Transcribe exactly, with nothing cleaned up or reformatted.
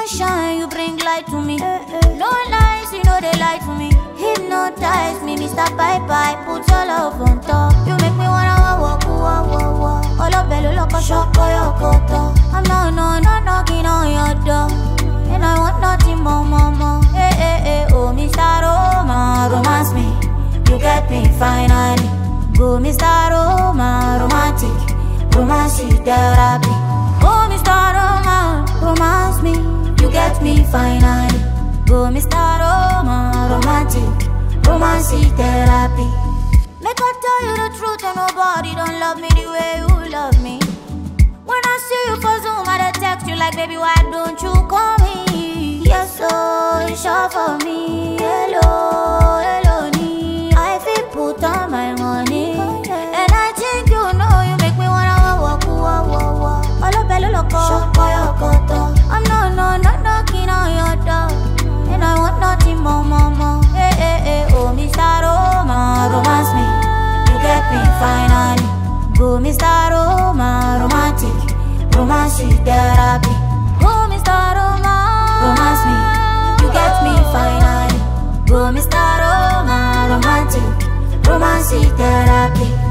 sunshine, you bring light to me. No lies, you know they lie to me. Hypnotize me, Mister Bye Bye, put your love on top. You make me wanna walk, walk, walk, walk. All of bello like a shop for your cutter. I'm not, no, not knocking on your door, and I want nothing more, more, more. Hey, hey, hey, oh, Mister Roma, romance me. You get me finally. Go, Mister Roma, romantic, romantic therapy. Oh, Mister Roma, romance me. You get me finally. Go, Mister Roma, romantic, romantic therapy. Make I tell you the truth, and nobody don't love me the way you love me. When I see you for Zoom, I text you like, baby, why don't you call me? Yes, so it's sure for me. Hello, hello, me. I feel put on my money, and I think you know you make me wanna walk, walk, walk, walk. All of bello loco, shop for your cutter. I'm no, no, not knocking on your door, and I want nothing more, more, more. Hey, hey, hey, oh, Mister Roma, romance me. You get me finally. Go, Mister Roma, romantic, romantic therapy. Go, Mister Roma, romance me. You get me finally. Go, Mister Roma, romantic, romantic therapy.